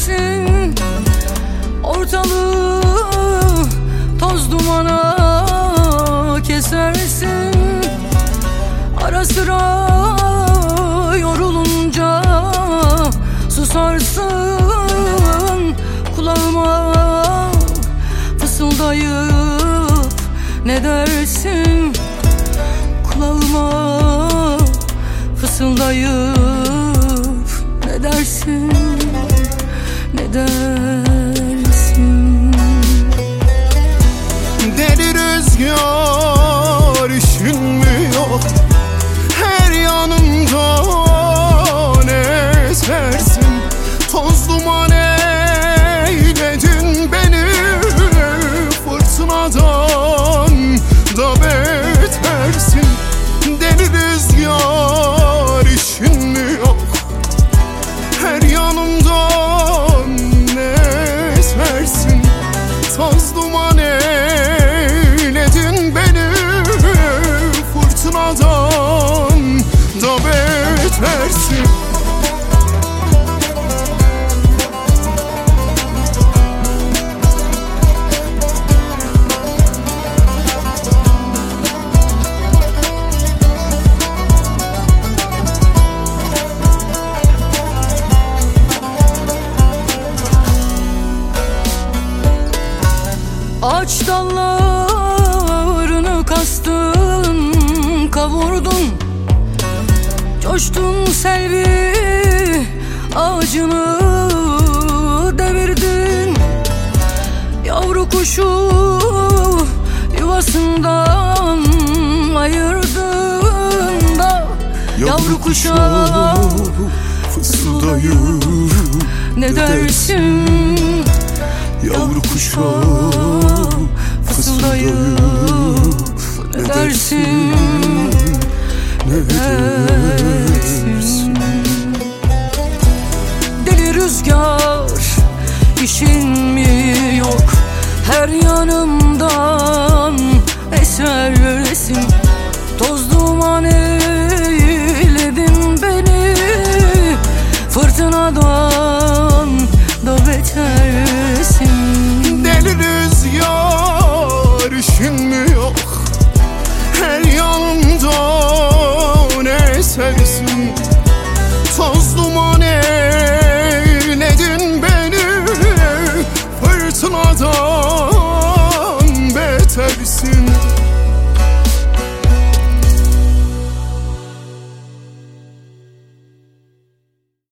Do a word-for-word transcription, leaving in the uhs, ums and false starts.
edersin, ortalığı toz dumana kesersin. Ara sıra yorulunca susarsın, kulağıma fısıldayıp ne dersin? Kulağıma fısıldayıp ne dersin? Ne dersin? Deli rüzgar üşünmüyor, her yanımdan esersin. Toz duman eyledin beni, fırtınadan da betersin. Deli rüzgar üşünmüyor, her yanımdan esersin. Toz duman eyledin beni, fırtınadan da betersin. Ağaç dallarını kastın, kavurdun, coştun selvi ağacını devirdin. Yavru kuşu yuvasından ayırdın da yavru kuşa fısıldayıp ne dersin? Yavru kuşa fısıldayıp ne dersin? Ne dersin? Deli rüzgar işin mi yok, her yanımdan esersin. Toz duman eyledin beni, fırtınadan da betersin. Deli rüzgar üşünmüyor, her yanımdan esersin. Toz duman eyledin beni, fırtınadan betersin.